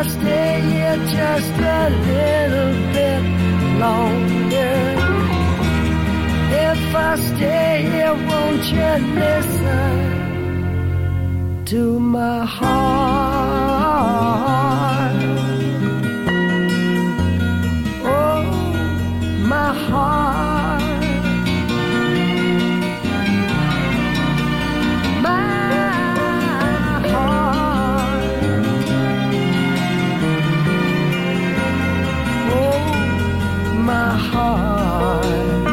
stay here just a little bit longer, if I stay here, won't you listen to my heart? Oh, my heart. My heart.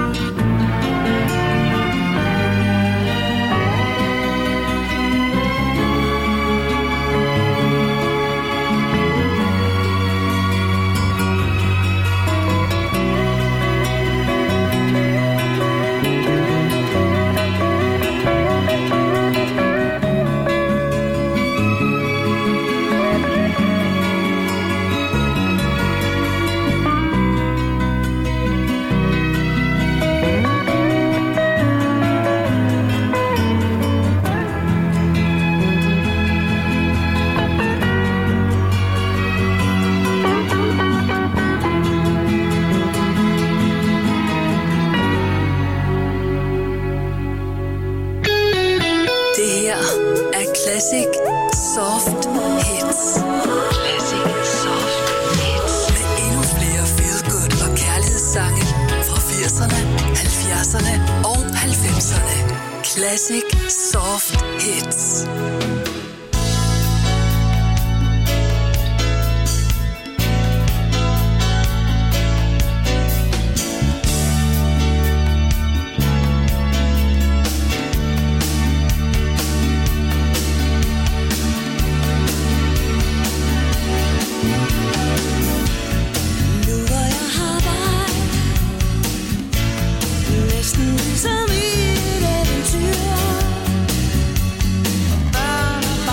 Classic Soft Hits. Classic Soft Hits. Med endnu flere feel-good og kærlighedssange fra 80'erne, 70'erne og 90'erne. Classic Soft Hits. Som i et eventyr,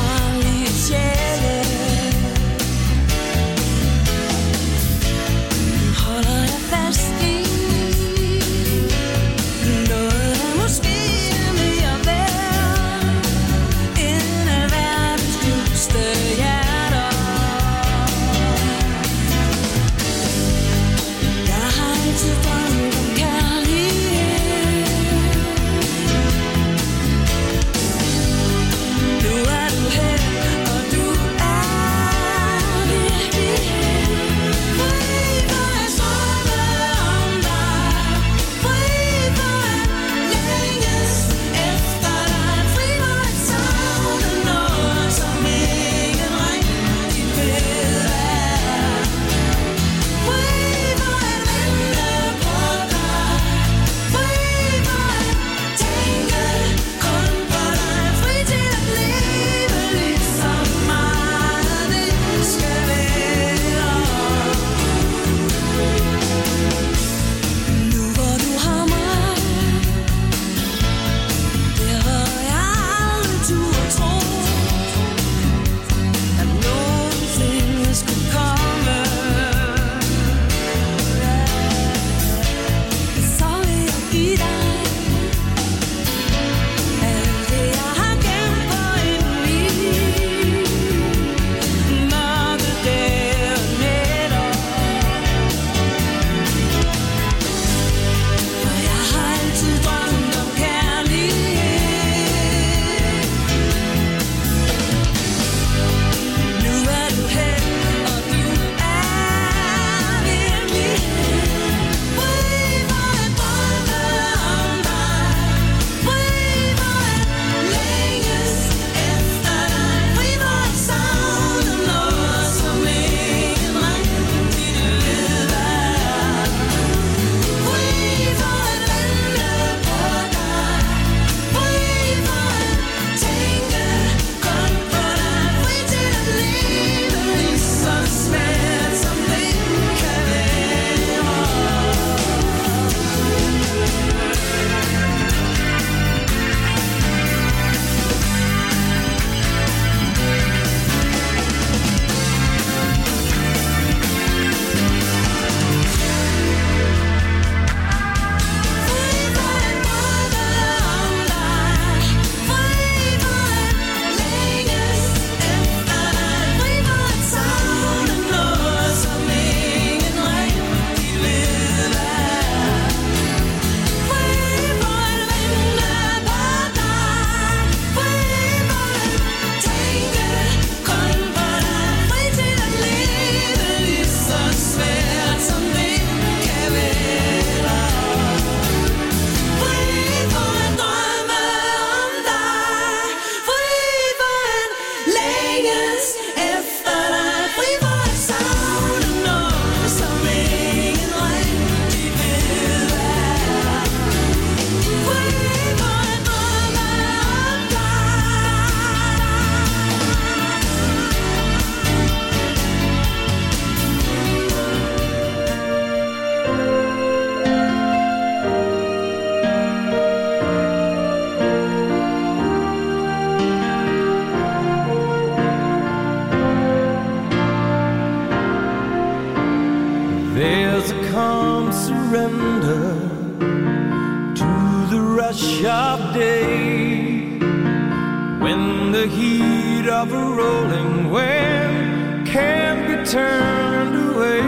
surrender to the rush of day, when the heat of a rolling wave can't be turned away.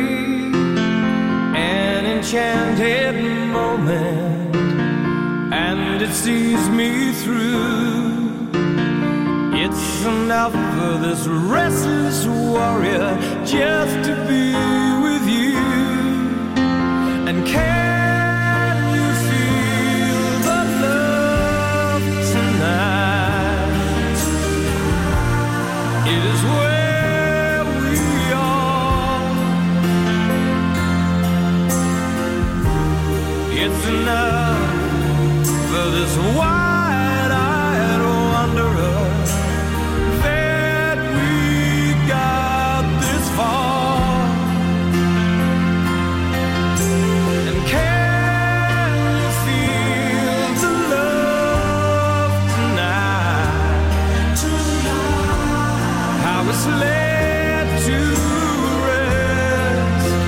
An enchanted moment, and it sees me through. It's enough for this restless warrior just to be with you. And can you feel the love tonight? It is where we are. It's enough for this wide-eyed wanderer that we got this far. And can you feel the love tonight? How it's led to rest.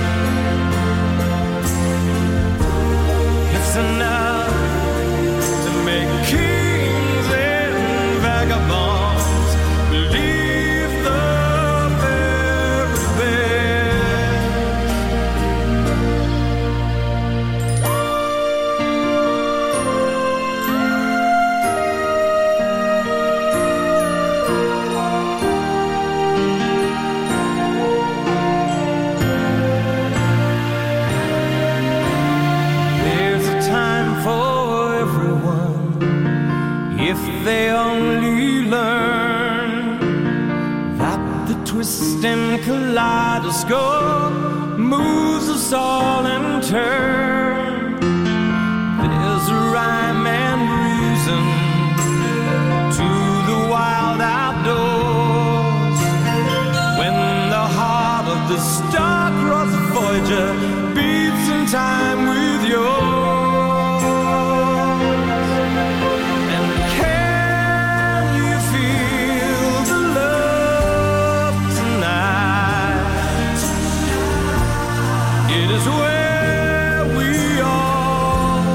It's enough to make kings and vagabonds believe the very best. There's a time for everyone if they only learn that the twisting kaleidoscope moves us all in turn. There's a rhyme and reason to the wild outdoors, when the heart of the star-crossed Voyager beats in time with yours. And can you feel the love tonight? It is where we are.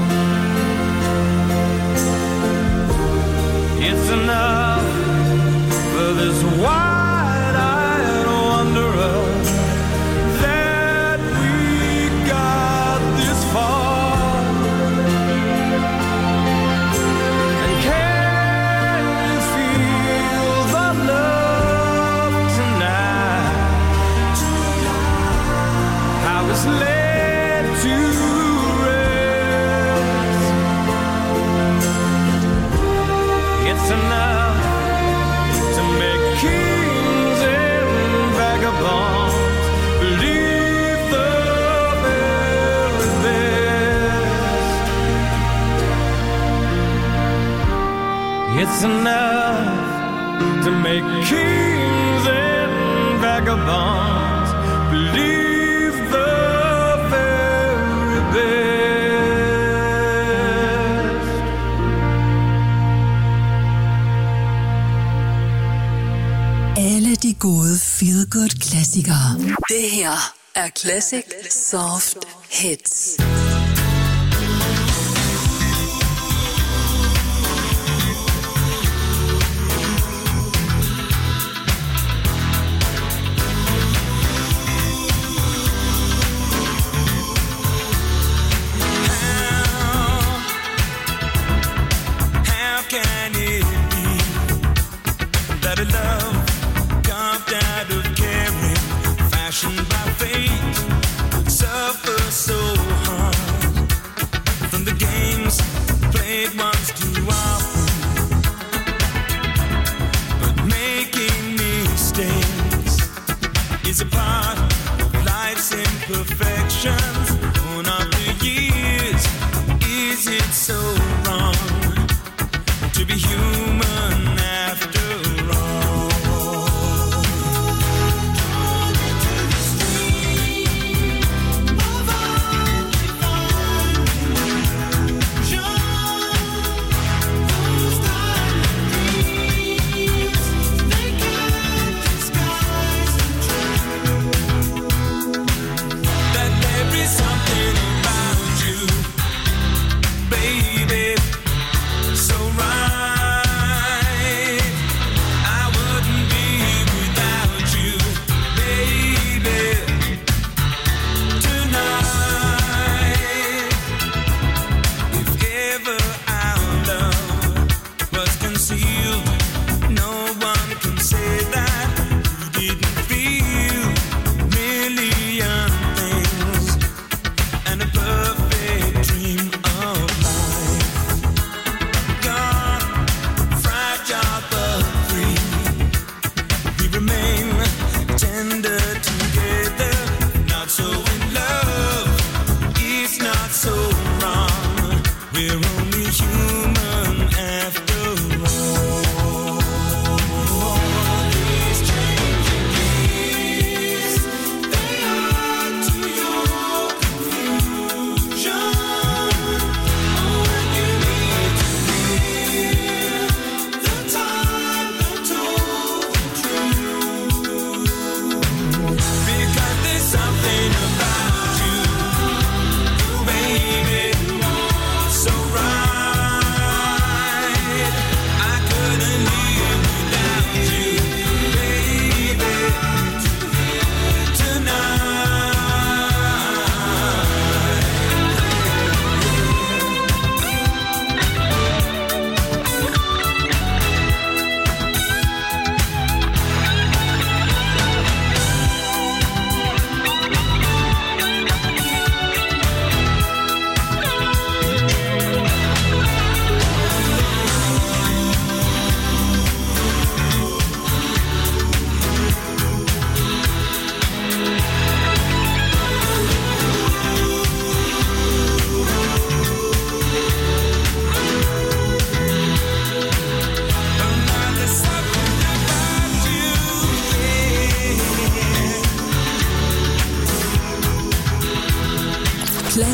It's enough for this wide-eyed wanderer that we got this far. And can you feel the love tonight? How it's led to rest. It's enough to make kings and vagabonds believe the very best. It's enough to make kings and vagabonds believe the very best. Alle de gode feel-good-klassikere. Det her er Classic Soft Hits. How can it be that a love carved out of caring, fashioned by fate, could suffer so hard?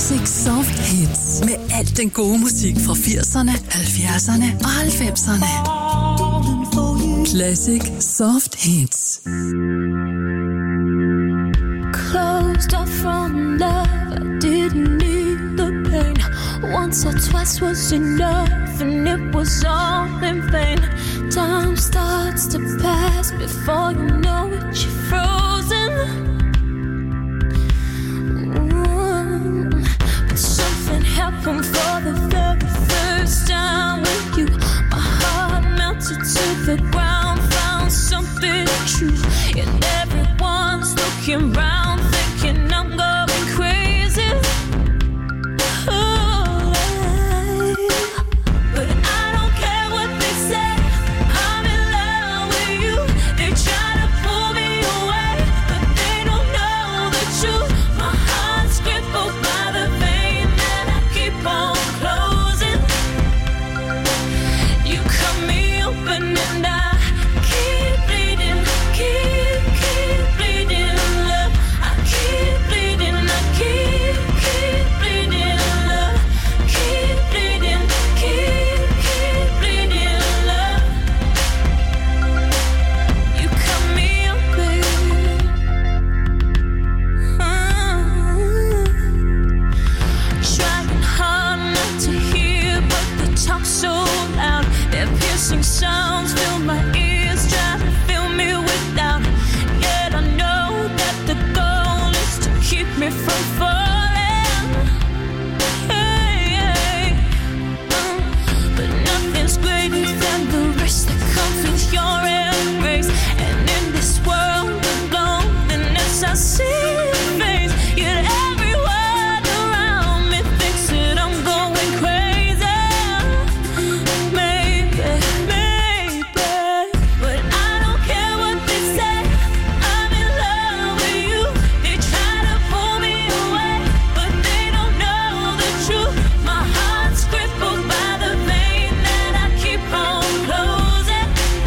Classic Soft Hits. Med alt den gode musik fra 80'erne, 70'erne og 90'erne. Classic Soft Hits. Closed off from love, I didn't need the pain. Once or twice was enough, and it was all in vain. Time starts to pass before you know it, you're frozen. But something happened for the very first time with you. My heart melted to the ground, found something true. And everyone's looking round, thinking I'm going crazy. But I don't care what they say, I'm in love with you. They try to pull me away, but they don't know the truth. My heart's crippled by the vein that I keep on closing. You cut me open and I keep bleeding, keep bleeding, love. I keep bleeding, I keep bleeding, love. Keep bleeding, keep bleeding, love. You cut me open. Trying hard not to hear, but they talk so loud. Their piercing sounds fill my ears, try to fill me with doubt. Yet I know that the goal is to keep me from falling. Hey, but nothing's greater than the rest that comes with your embrace. And in this world of loneliness, I see your face. Yet everyone around me thinks that I'm going crazy. Maybe, but I don't care what they say. I'm in love with you. They try to pull me away, but they don't know the truth. My heart's crippled by the vein that I keep on closing.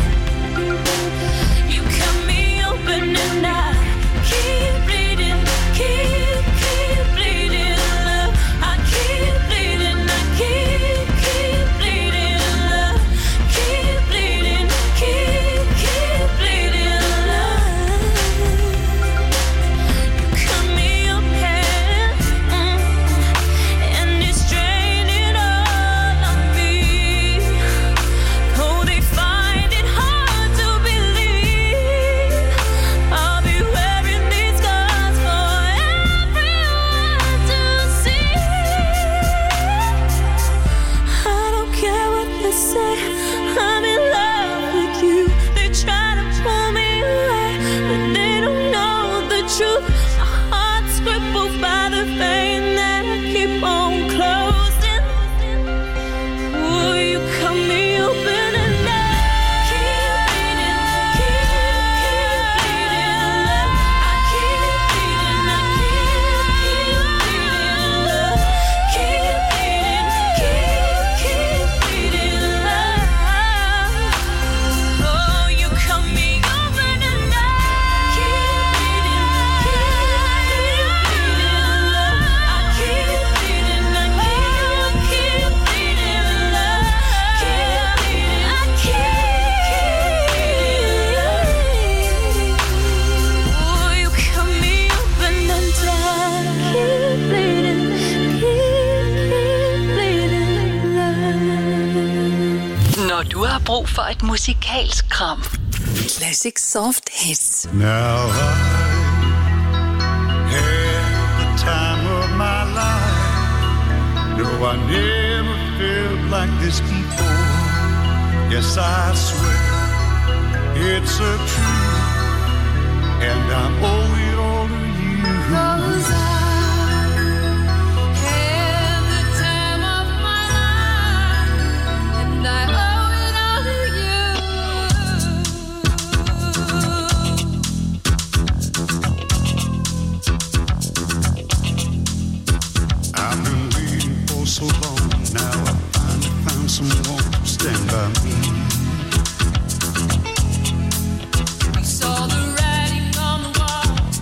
You cut me open and I keep bleeding, keep bleeding, love. I keep bleeding, I keep bleeding, love. Keep bleeding, keep bleeding, love. You cut me open, and it's draining all of me. Oh, they find it hard to believe I'll be wearing these scars for everyone to see. I don't care what they say, I'm in love with you. They try to pull me away, but they don't know the truth. My heart's crippled by the vein that I keep on closing. Will you cut me open and I keep bleeding, love. I keep bleeding, I keep bleeding, love. Keep bleeding, love. Oh, you cut me open and I keep bleeding, love. I keep bleeding, I keep bleeding, love. Keep bleeding, I oh, you cut me open and I keep bleeding, love. Når du har brug for et musikalsk kram. Classic Soft Hits. Now I had the time of my life. No, I never felt like this before. Yes, I swear it's a truth, and I owe it all to you. 'Cause I had the time of my life, and I owe it all to you. I've been waiting for so long. Now I finally found someone to stand by me. We saw the writing on the wall.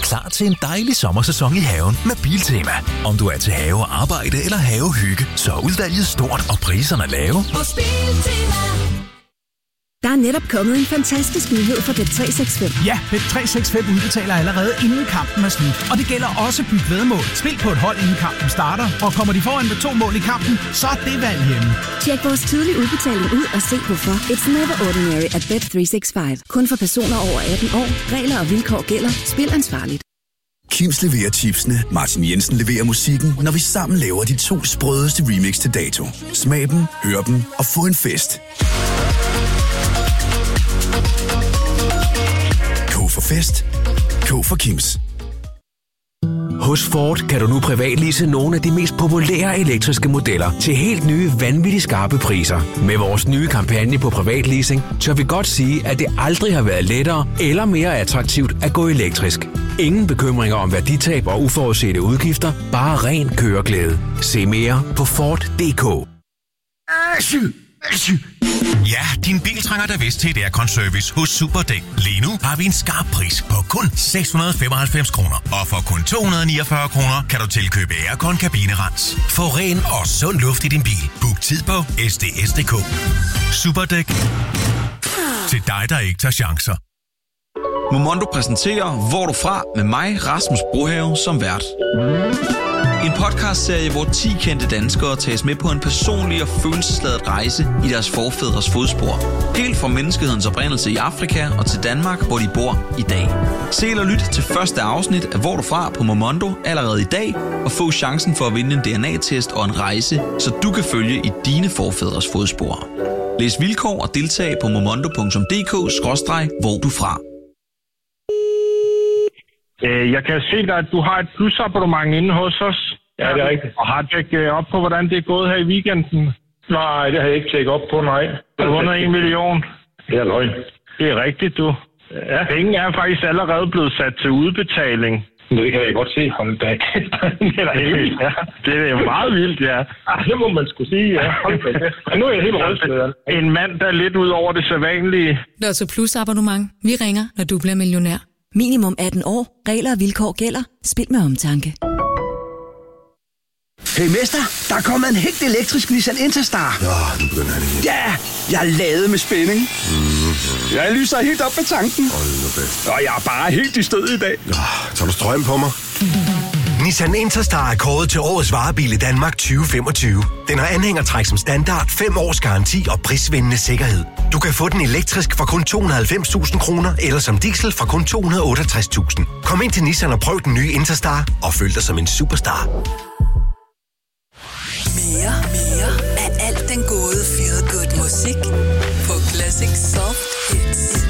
klar til en dejlig sommersæson i haven med Biltema. Om du er til have og arbejde eller havehygge, så er udvalget stort og priserne lave. Hos Biltema. Der er netop kommet en fantastisk nyhed for Bet365. Ja, Bet365 udbetaler allerede inden kampen er slut. Og det gælder også Byg Væddemål. Spil på et hold inden kampen starter, og kommer de foran med 2 mål i kampen, så er det valg hjemme. Tjek vores tidlige udbetaling ud og se hvorfor. It's never ordinary at Bet365. Kun for personer over 18 år. Regler og vilkår gælder. Spil ansvarligt. Kims leverer chipsene, Martin Jensen leverer musikken, når vi sammen laver de 2 sprødeste remix til dato. Smag dem, hør dem og få en fest. K for fest. K for Kims. Hos Ford kan du nu privatlease nogle af de mest populære elektriske modeller til helt nye, vanvittigt skarpe priser. Med vores nye kampagne på privatleasing, tør vi godt sige, at det aldrig har været lettere eller mere attraktivt at gå elektrisk. Ingen bekymringer om værditab og uforudsete udgifter, bare ren køreglæde. Se mere på Ford.dk. Ja, din bil trænger da vist til et aircon-service hos Superdæk. Lige nu har vi en skarp pris på kun 695 kroner. Og for kun 249 kroner kan du tilkøbe aircon-kabinerens. Få ren og sund luft i din bil. Book tid på sds.dk. Superdæk. Til dig, der ikke tager chancer. Momondo præsenterer Hvor du fra med mig, Rasmus Brohave, som vært. En podcastserie, hvor 10 kendte danskere tages med på en personlig og følelsesladet rejse i deres forfædres fodspor. Helt fra menneskehedens oprindelse i Afrika og til Danmark, hvor de bor i dag. Se eller lyt til første afsnit af Hvor du fra på Momondo allerede i dag, og få chancen for at vinde en DNA-test og en rejse, så du kan følge i dine forfædres fodspor. Læs vilkår og deltag på momondo.dk/hvor du fra. Jeg kan se dig, at du har et plusabonnement inde hos os. Ja, det er rigtigt. Og har tjekket op på, hvordan det er gået her i weekenden? Nej, det har jeg ikke tjekket op på, nej. Du har vundet 1 million. Det er løgn. Det er rigtigt, du. Ja. Penge er faktisk allerede blevet sat til udbetaling. Det kan jeg godt se fra en dag. Det er helt, ja. Det er meget vildt, ja. Det må man skulle sige, ja. Nu er jeg helt rystet. En mand, der er lidt ud over det sædvanlige. Lotto Plus abonnement. Vi ringer, når du bliver millionær. Minimum 18 år. Regler og vilkår gælder. Spil med omtanke. Hey mester, der er kommet en helt elektrisk Nissan Interstar. Ja, nu begynder han igen. Ja, jeg er ladet med spænding. Jeg lyser helt op med tanken. Hold nu fast. Og jeg er bare helt i stød i dag. Tager du strøm på mig? Nissan Interstar er kåret til årets varebil i Danmark 2025. Den har anhængertræk som standard, 5 års garanti og prisvindende sikkerhed. Du kan få den elektrisk for kun 290.000 kroner, eller som diesel for kun 268.000. Kom ind til Nissan og prøv den nye Interstar, og føl dig som en superstar. Mere af alt den gode feel good musik på Classic Soft Hits.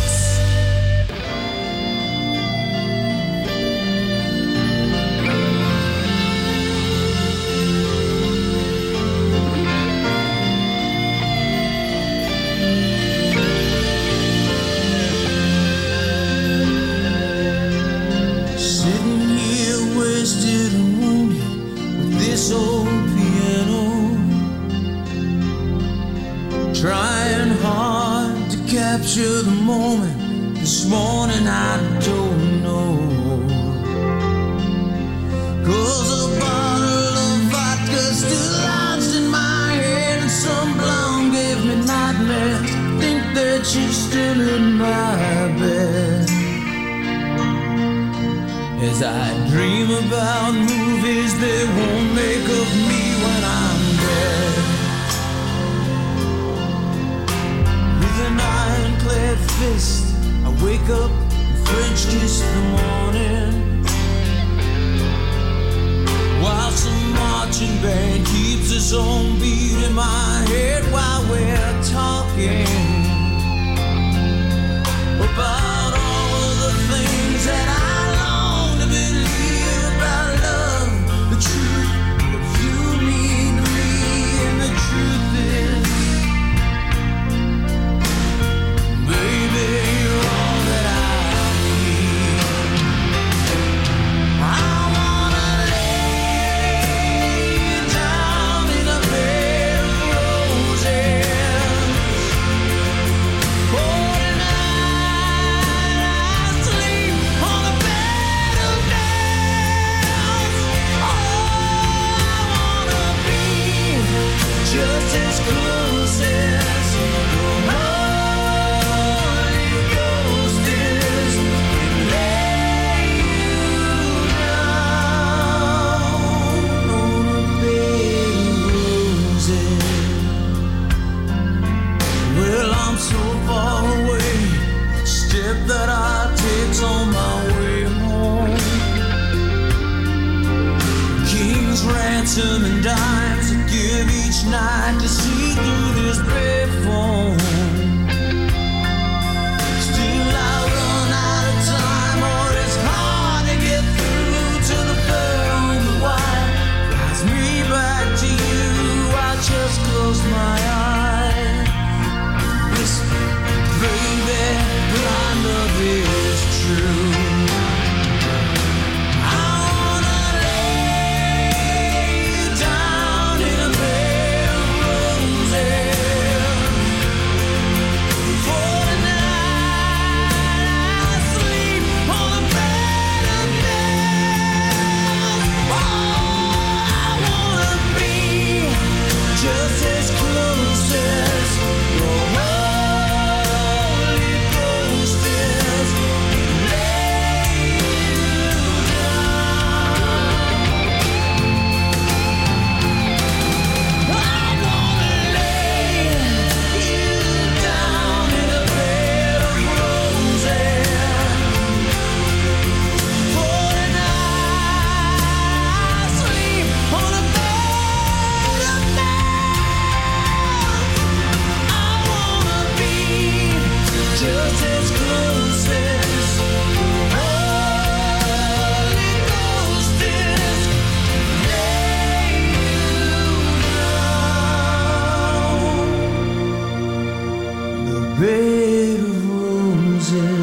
Trying hard to capture the moment. This morning I don't know. 'Cause a bottle of vodka still lodged in my head, and some blonde gave me nightmares. Think that she's still in my bed. As I dream about movies they won't make of me when I'm dead. An ironclad fist, I wake up and French kiss the morning, while some marching band keeps its own beat in my head while we're talking about all of the things that I long to believe about love, the truth, what you mean to me, and the truth is, baby, you're all that I need. I wanna lay down in a bed of roses. Oh, tonight closest. The Holy Ghost is lay you down on a bed of roses. Well, I'm so far away, step that I take on my way home. King's ransom and dimes I give each night to see through this bed phone. Still I run out of time, or it's hard to get through to the bird on the wire. Flies me back to you, I just close my eyes. Listen, baby, my love is true. Just as close as your Holy Ghost is lay you down. I wanna lay you down in a bed of roses for the night. Sleep on a bed of just as close as Holy Ghost is lay you down. The bed of roses.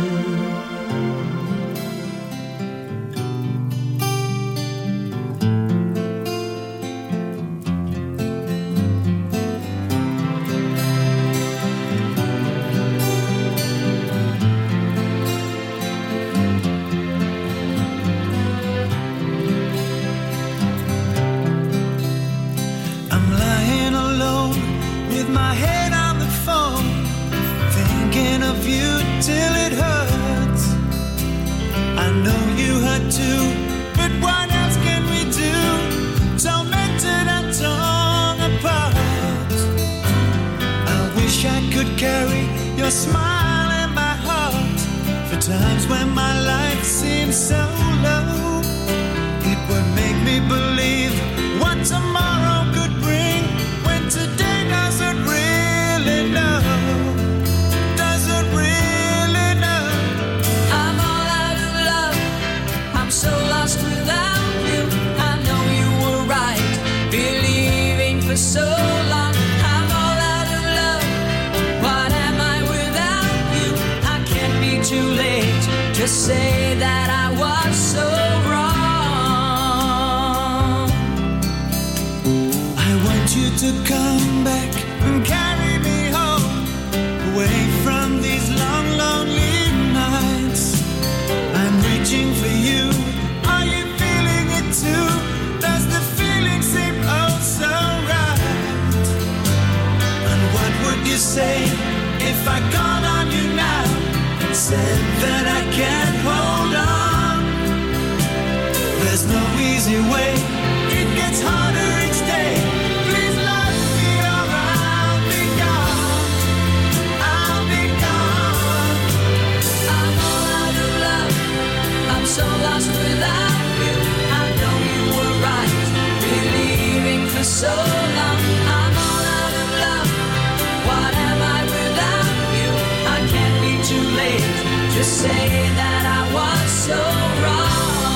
I'm lying alone with my head on the phone, thinking of you till it hurts. I know you hurt too, but what else can we do? Tormented and torn apart. I wish I could carry your smile in my heart for times when my life seems so low. It would make me believe what tomorrow could bring when today doesn't really know. Doesn't really know. I'm all out of love. I'm so lost without you. I know you were right, believing for so long. I'm all out of love. What am I without you? I can't be too late to say that I was so wrong. I want you to come back and carry me home, away from these long, lonely nights. I'm reaching for you. Are you feeling it too? Does the feeling seem oh so right? And what would you say if I called on you now and said that I can't hold on? There's no easy way. It gets harder each day. Please let me or I'll be gone. I'll be gone. I'm all out of love. I'm so lost without you. I know you were right, believing for so long. I'm all out of love. What am I without you? I can't be too late to say that I was so wrong.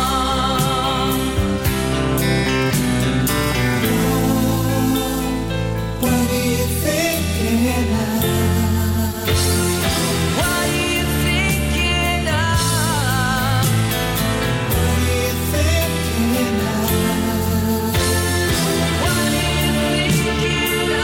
What are you thinking of? What are you thinking of? What are you thinking of? What are you thinking of?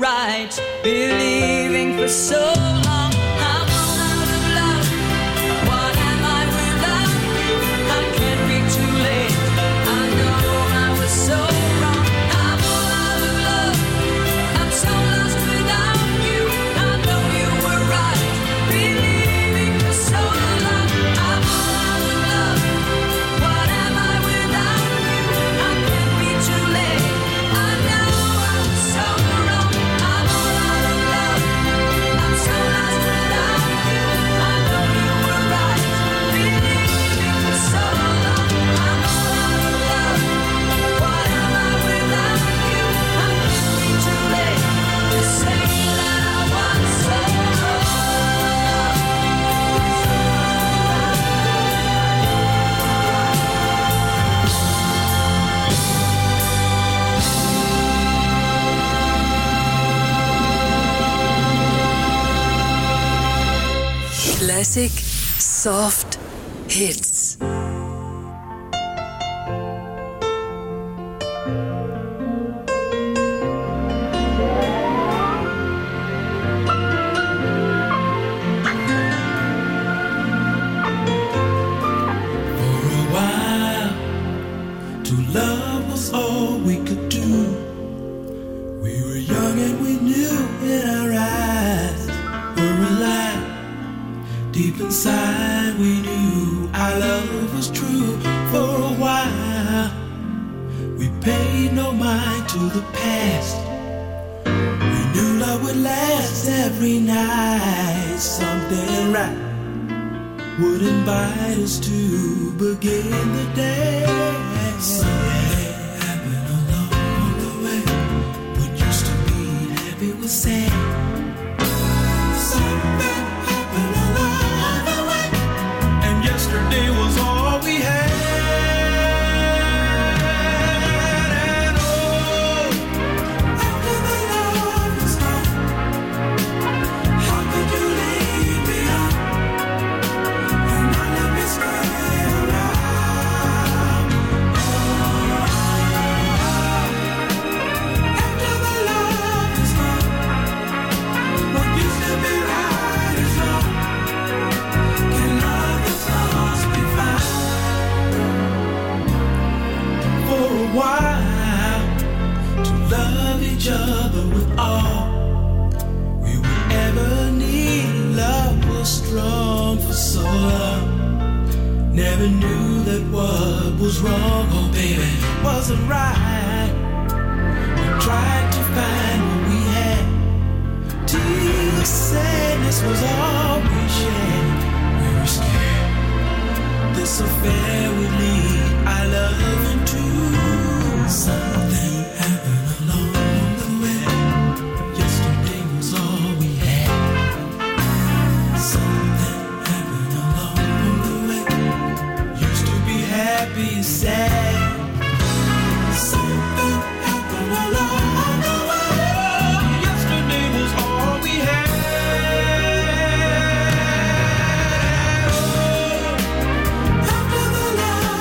right. Believing for so long, I'm all out of love. What am I without you? I can't be too late. I know I was so wrong. I'm all out of love. I'm so lost without you. I know you were right. Believing for so long, I'm all out of love. What am I without you? I can't be too late. I know I was so wrong. I'm all out of love. I'm so lost without you. I know you were right. Believing for so long, I'm all out of love. What am I without you? I can't be too late to say that I was so wrong. Classic Soft Hits. To love was all we could do. We were young and we knew in our eyes were alive. Deep inside we knew our love was true. For a while we paid no mind to the past. We knew love would last every night. Something right would invite us to begin the day. Something happened along the way. What used to be happy was sad. Something happened along the way, and yesterday was all we had. And oh, after the love was gone, how could you leave me on? And not let me stay around. After the love is gone, what used to be right is wrong. Can love that's lost be found? For a while, to love each other with all we would ever need. Love was strong for so long. Never knew that what was wrong, oh baby, wasn't right. We tried to find what we had. Till sadness was all we shared. We were scared this affair would lead our love into something happened along the way. Yesterday was all we had. Something happened along the way. Used to be happy and sad. Something happened along the way. Yesterday was all we had. After the love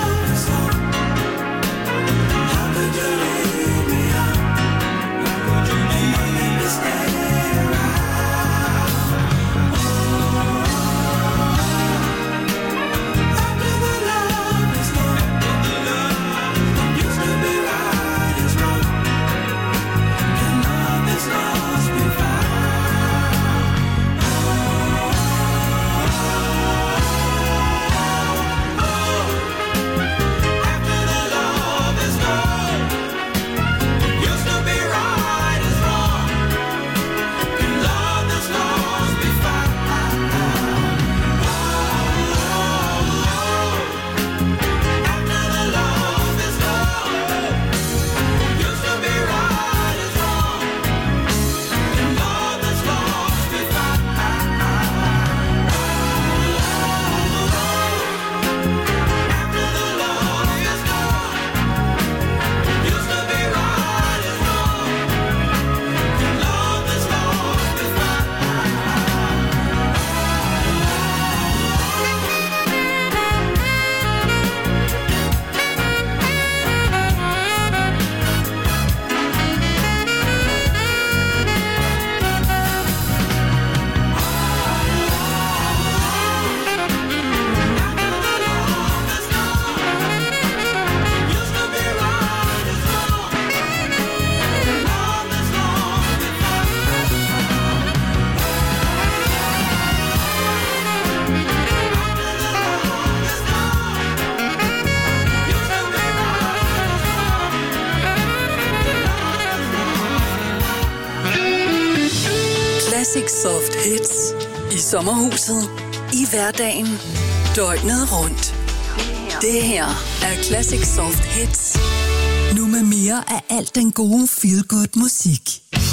Classic Soft Hits. I sommerhuset. I hverdagen. Døgnet rundt. Det her er Classic Soft Hits. Nu med mere af alt den gode feel-good musik.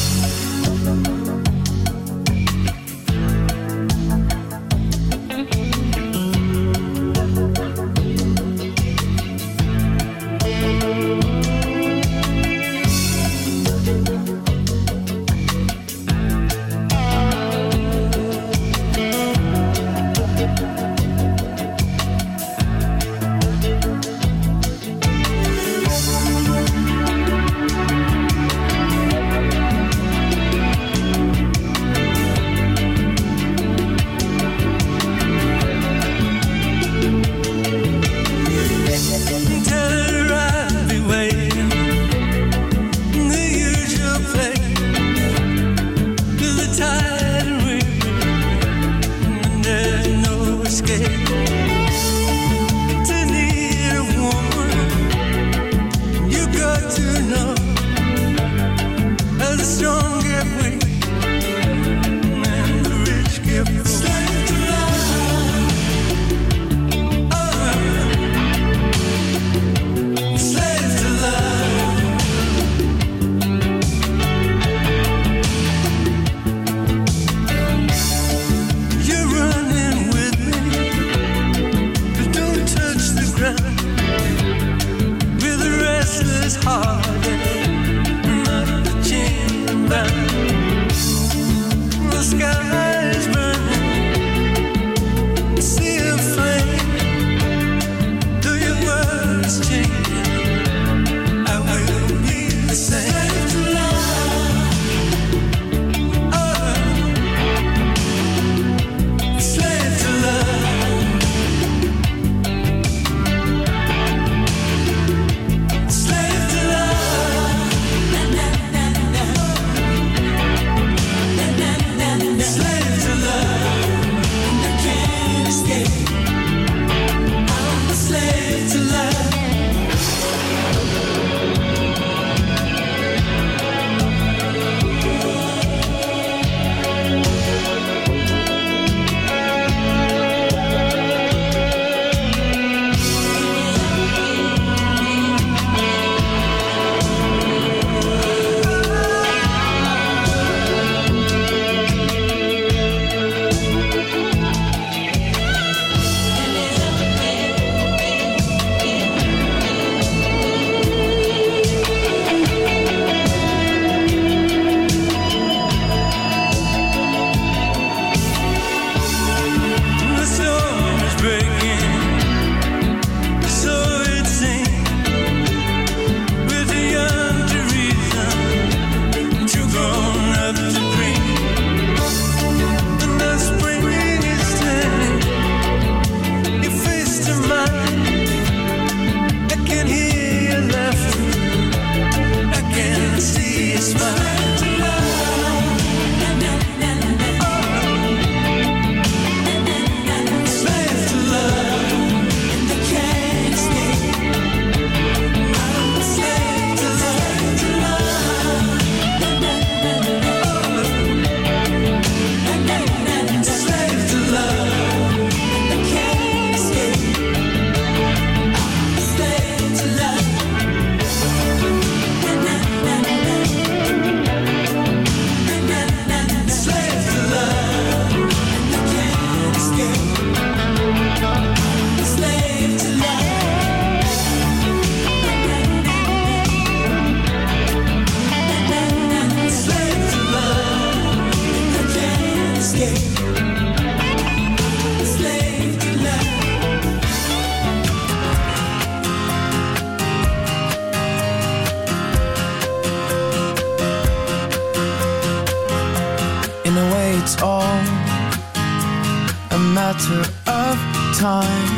matter of time.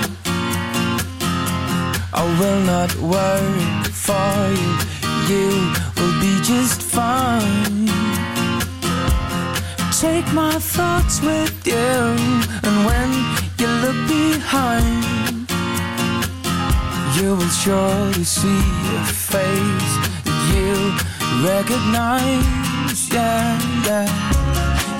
I will not worry for you, you will be just fine. Take my thoughts with you, and when you look behind, you will surely see a face that you recognize, yeah, yeah.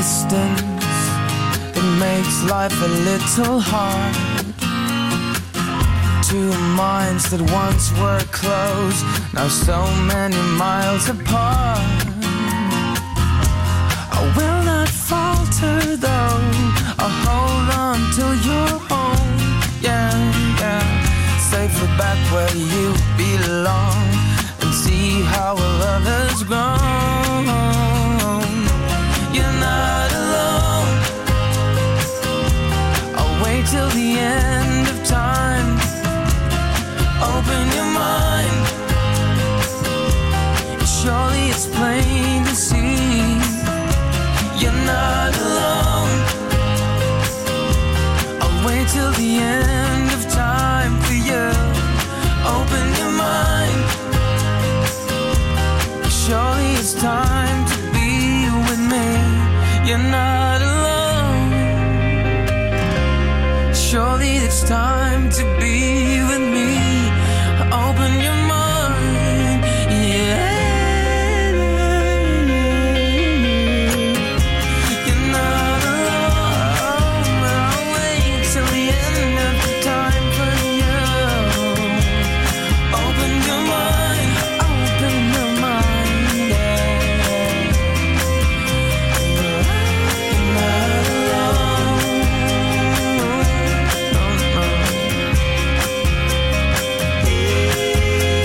distance, it makes life a little hard. Two minds that once were close, now so many miles apart. I will not falter though, I'll hold on till you're home. Yeah, yeah, safely back where you belong, and see how our love has grown. You're not alone, I'll wait till the end of time. Open your mind, surely it's plain to see. You're not alone, I'll wait till the end of time for you. Open your mind, surely it's time to be with me. You're not alone, surely it's time to be with me. Open your mind, yeah. You're not alone, I'll wait till the end of the time for you. Open your mind, yeah. You're not alone, no, no.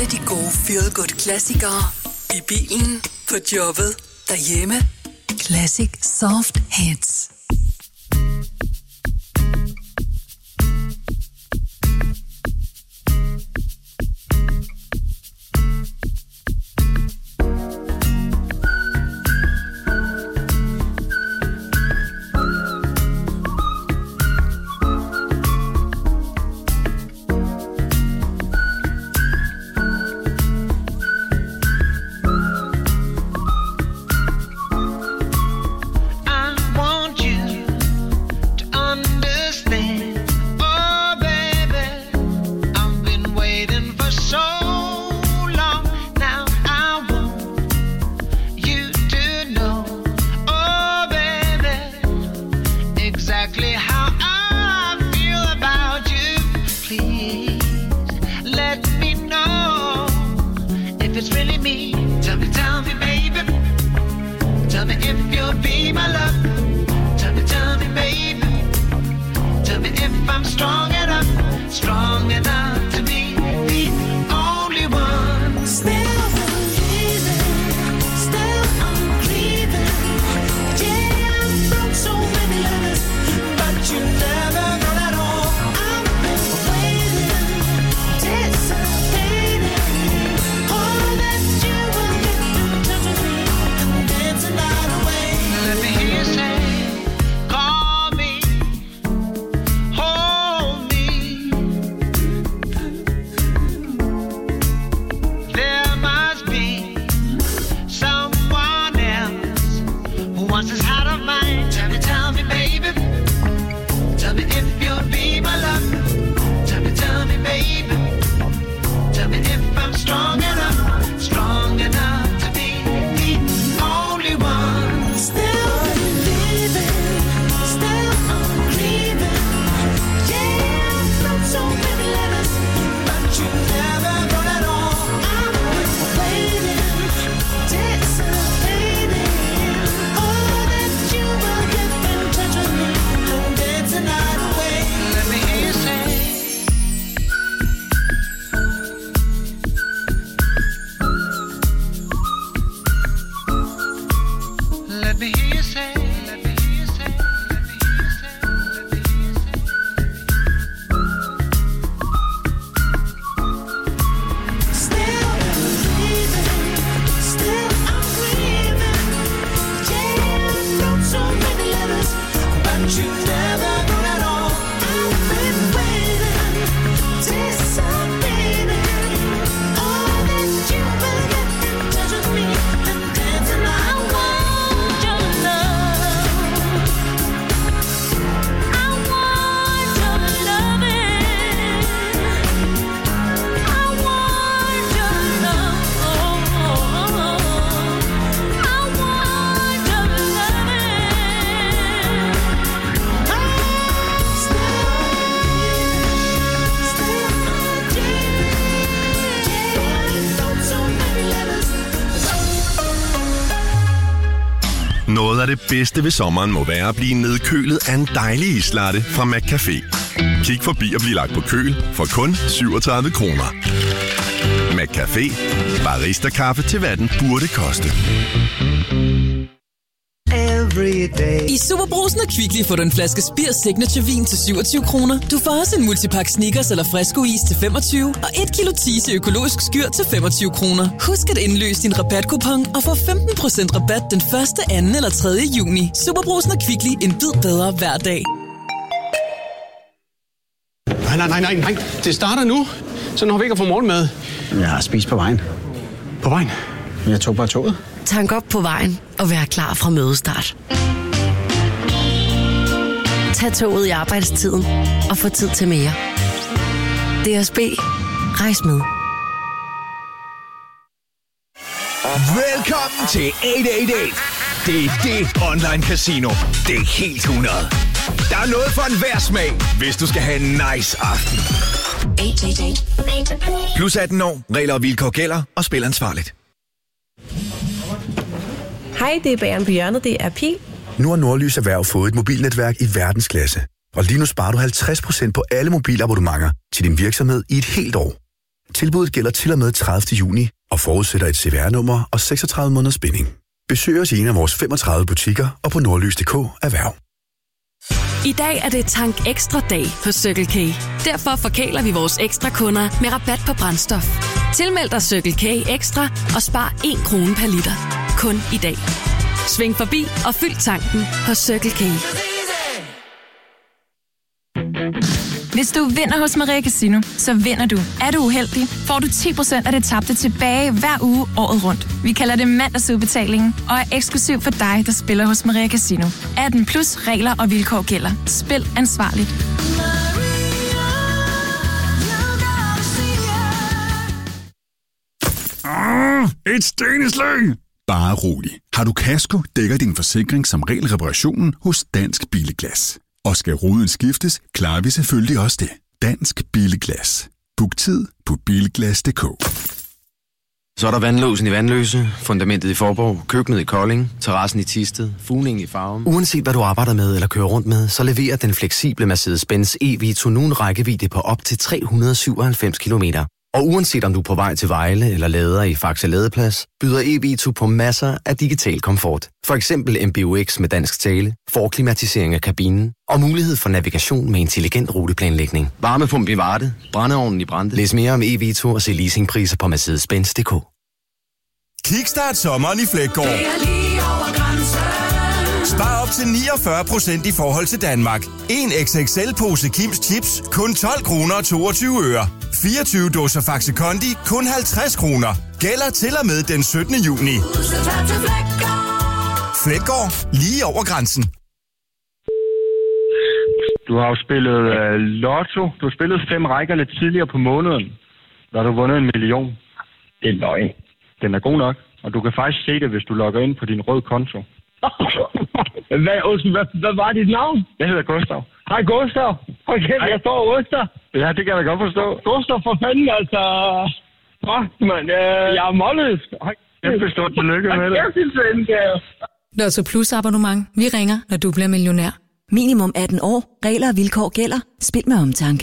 de gode feel-good-klassikere. I bilen, på jobbet, derhjemme. Classic Soft Hits. Noget af det bedste ved sommeren må være at blive nedkølet af en dejlig islatte fra McCafé. Kig forbi og bliv lagt på køl for kun 37 kroner. McCafé. Barista-kaffe til hvad den burde koste. I Superbrugsen og Kvickly får du en flaske Spir Signature Vin til 27 kroner. Du får også en multipack Snickers eller Fresco-is til 25 og 1 kilo Tise økologisk skyr til 25 kroner. Husk at indløse din rabatkupon og få 15% rabat den 1., 2. eller 3. juni. Superbrugsen og Kvickly, en bid bedre hver dag. Nej. Det starter nu. Så når vi ikke har fået morgenmad. Jeg har spist på vejen. På vejen? Jeg tog bare toget. Tank op på vejen og vær klar fra mødestart. Tag toget i arbejdstiden og få tid til mere. DSB. Rejs med. Velkommen til 888. Det er det online casino. Det er helt 100. Der er noget for enhver smag, hvis du skal have en nice aften. 888. Plus 18 år. Regler og vilkår gælder, og spil ansvarligt. Hej, det er Bageren på hjørnet. Det er Pil. Nu har Nordlys Erhverv fået et mobilnetværk i verdensklasse. Og lige nu sparer du 50% på alle mobilabonnementer til din virksomhed i et helt år. Tilbuddet gælder til og med 30. juni og forudsætter et CVR-nummer og 36 måneders binding. Besøg os i en af vores 35 butikker og på nordlys.dk erhverv. I dag er det Tank Ekstra dag hos Circle K. Derfor forkæler vi vores ekstra kunder med rabat på brændstof. Tilmeld dig Circle K Ekstra og spar 1 krone per liter. Kun i dag. Sving forbi og fyld tanken hos Circle K. Hvis du vinder hos Maria Casino, så vinder du. Er du uheldig, får du 10% af det tabte tilbage hver uge året rundt. Vi kalder det mandagsudbetalingen og er eksklusiv for dig, der spiller hos Maria Casino. 18 plus regler og vilkår gælder. Spil ansvarligt. Et steneslag! Bare rolig. Har du kasko, dækker din forsikring som regel reparationen hos Dansk Billeglas. Og skal ruden skiftes, klarer vi selvfølgelig også det. Dansk Billeglas. Book tid på bilglas.dk. Så er der vandlåsen i Vandløse, fundamentet i Forborg, køkkenet i Kolding, terrassen i Thisted, fugningen i Farum. Uanset hvad du arbejder med eller kører rundt med, så leverer den fleksible Mercedes-Benz e-Vito nu en rækkevidde på op til 397 km. Og uanset om du er på vej til Vejle eller lader i Faxe Ladeplads, byder e-Vito på masser af digital komfort. For eksempel MBUX med dansk tale, forklimatisering af kabinen og mulighed for navigation med intelligent ruteplanlægning. Varmepump i Varde, brændeovnen i Brande. Læs mere om e-Vito og se leasingpriser på Mercedes-Benz.dk. Kickstart sommeren i Fleggaard. Spar op til 49% i forhold til Danmark. En XXL-pose Kims Chips, kun 12 kroner og 22 øre. 24 dåser Faxe Kondi, kun 50 kroner. Gælder til og med den 17. juni. Fleggaard, lige over grænsen. Du har jo spillet lotto. Du har spillet 5 rækker lidt tidligere på måneden. Der har du vundet 1 million. Det er løgn. Den er god nok, og du kan faktisk se det, hvis du logger ind på din røde konto. Hvad var dit navn? Jeg hedder Gustav. Hej Gustav. Okay, jeg står Gustav. Ja, det kan jeg godt forstå. Gustav, for fanden, altså. Mand, jeg er målløs. Jeg forstår, tillykke med det. Lotto Plus abonnement. Vi ringer, når du bliver millionær. Minimum 18 år. Regler og vilkår gælder. Spil med omtanke.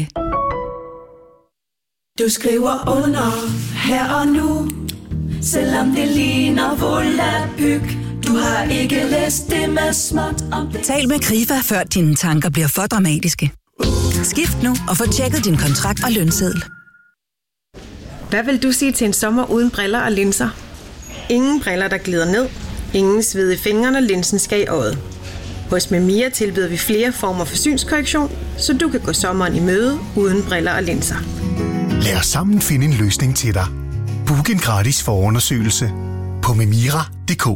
Du skriver under her og nu, selvom det ligner volapyk. Du har ikke læst det med småt om det. Tal med Krifa, før dine tanker bliver for dramatiske. Skift nu og få tjekket din kontrakt og lønseddel. Hvad vil du sige til en sommer uden briller og linser? Ingen briller, der glider ned. Ingen sved i fingrene, når linsen skal i øjet. Hos Memia tilbyder vi flere former for synskorrektion, så du kan gå sommeren i møde uden briller og linser. Lad os sammen finde en løsning til dig. Book en gratis forundersøgelse på memira.dk.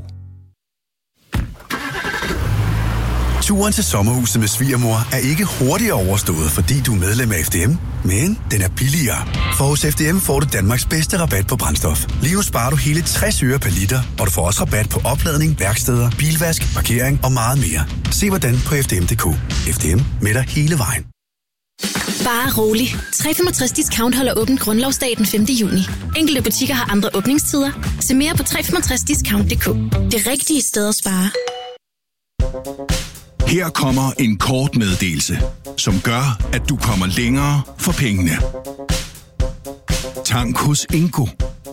Turen til sommerhuset med svigermor er ikke hurtigere overstået, fordi du er medlem af FDM, men den er billigere. For hos FDM får du Danmarks bedste rabat på brændstof. Lige nu sparer du hele 60 øre per liter, og du får også rabat på opladning, værksteder, bilvask, parkering og meget mere. Se hvordan på FDM.dk. FDM med dig hele vejen. Bare rolig. 365 Discount holder åbent grundlovsdag den 5. juni. Enkelte butikker har andre åbningstider. Se mere på 365discount.dk. Det rigtige sted at spare. Her kommer en kort meddelelse, som gør, at du kommer længere for pengene. Tank hos Ingo.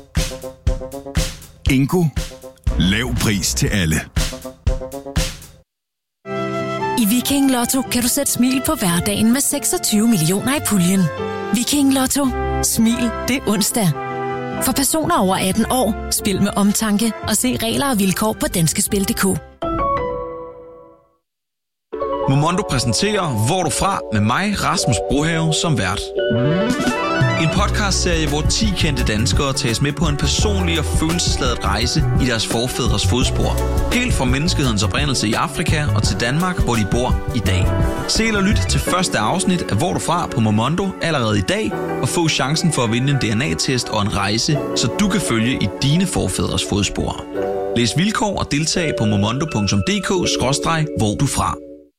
Ingo. Lav pris til alle. I Viking Lotto kan du sætte smil på hverdagen med 26 millioner i puljen. Viking Lotto. Smil det onsdag. For personer over 18 år, spil med omtanke og se regler og vilkår på danskespil.dk. Momondo præsenterer Hvor du fra med mig, Rasmus Brohave, som vært. En podcastserie, hvor 10 kendte danskere tages med på en personlig og følelsesladet rejse i deres forfædres fodspor. Helt fra menneskehedens oprindelse i Afrika og til Danmark, hvor de bor i dag. Se eller lyt til første afsnit af Hvor du fra på Momondo allerede i dag, og få chancen for at vinde en DNA-test og en rejse, så du kan følge i dine forfædres fodspor. Læs vilkår og deltag på momondo.dk/hvor du fra.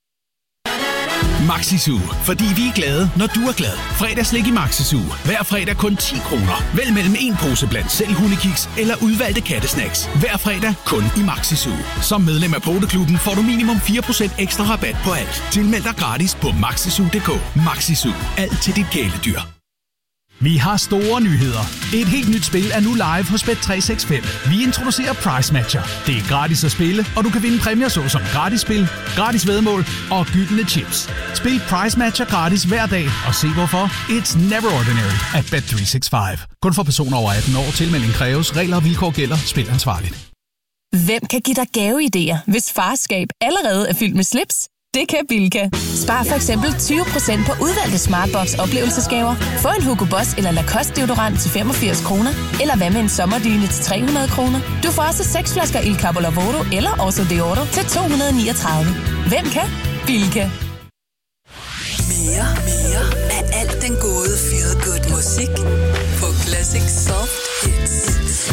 Maxisu, fordi vi er glade, når du er glad. Fredagslik i Maxisu. Hver fredag kun 10 kroner. Vælg mellem en pose blandt selv hundekiks eller udvalgte kattesnacks. Hver fredag kun i Maxisu. Som medlem af Poteklubben får du minimum 4% ekstra rabat på alt. Tilmeld dig gratis på maxisu.dk. Maxisu. Alt til dit kæledyr. Vi har store nyheder. Et helt nyt spil er nu live hos Bet365. Vi introducerer Price Matcher. Det er gratis at spille, og du kan vinde præmier såsom gratis spil, gratis væddemål og gyldne chips. Spil Price Matcher gratis hver dag, og se hvorfor. It's never ordinary at Bet365. Kun for personer over 18 år. Tilmelding kræves. Regler og vilkår gælder. Spil ansvarligt. Hvem kan give dig gaveidéer, hvis farskab allerede er fyldt med slips? Det kan Bilka. Spar for eksempel 20% på udvalgte Smartbox oplevelsesgaver. Få en Hugo Boss eller Lacoste deodorant til 85 kroner. Eller hvad med en sommerdyne til 300 kroner. Du får også 6 flasker Il Capo Lavoro eller Oso Deodoro til 239. Hvem kan? Bilka. Mere af alt den gode feel good musik på Classic Soft Hits.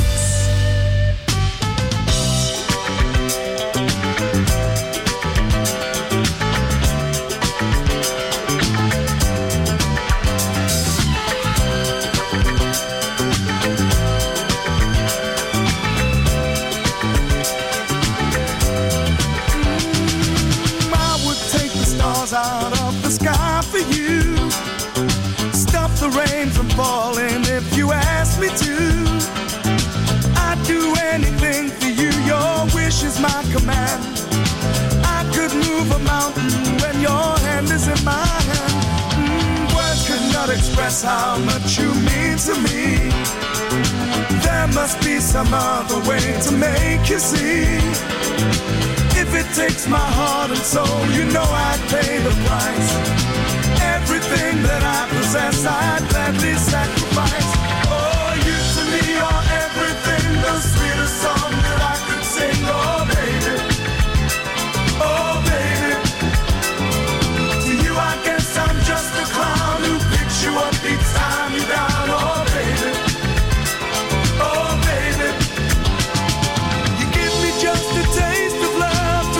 Out of the sky for you, stop the rain from falling if you ask me to. I'd do anything for you, your wish is my command. I could move a mountain when your hand is in my hand. Words could not express how much you mean to me. There must be some other way to make you see. If it takes my heart and soul, you know I'd pay the price. Everything that I possess, I'd gladly sacrifice. Oh, you to me are everything, the sweetest song that I could sing. Oh, baby, oh, baby. To you I guess I'm just a clown who picks you up each time you're down. Oh, baby, oh, baby. You give me just a taste of love.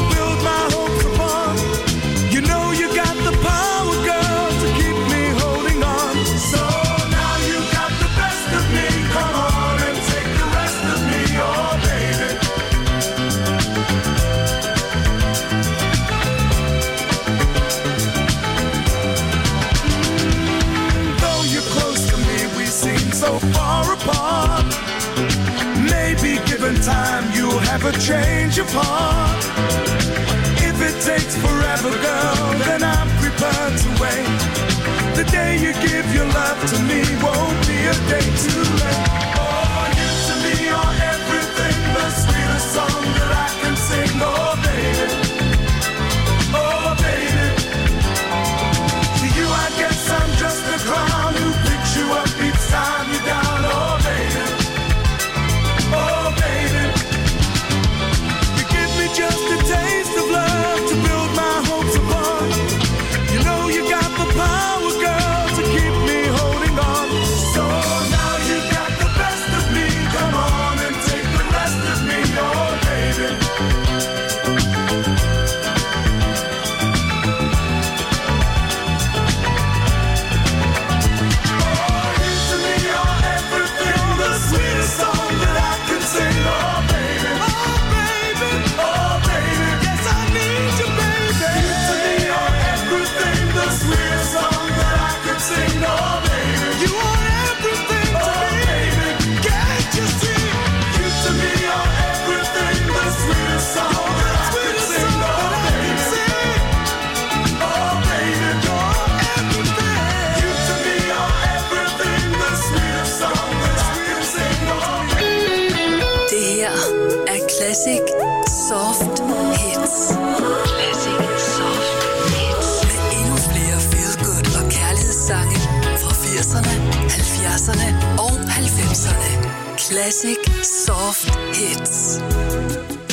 Time you'll have a change of heart. If it takes forever, girl, then I'm prepared to wait. The day you give your love to me won't be a day too late. Oh, you to me are everything, the sweetest song that I can sing. Oh, baby, oh, baby. To you I guess I'm just a clown who picks you up each time you're down. Oh, baby, oh, baby. Just a taste of love to build my hopes upon. You know you got the power, girl, to keep me holding on. So now you got the best of me. Come on and take the rest of me, oh baby. Oh, you to me are everything, the sweetest song that I can sing, oh baby. Oh baby, oh baby, yes I need you, baby. You to me are everything, the sweetest song that I can sing, oh baby. You are everything to me, baby. Can't you see? You to me are everything, the sweetest song that I can sing, oh baby. Oh baby, you're everything. You to me are everything, the sweetest song that I can sing, oh baby. Det her er Classic Soft Hits. Classic Soft Hits. Med endnu flere feel good og kærlighedssange fra 80'erne, 70'erne og 90'erne. Classic Soft Hits.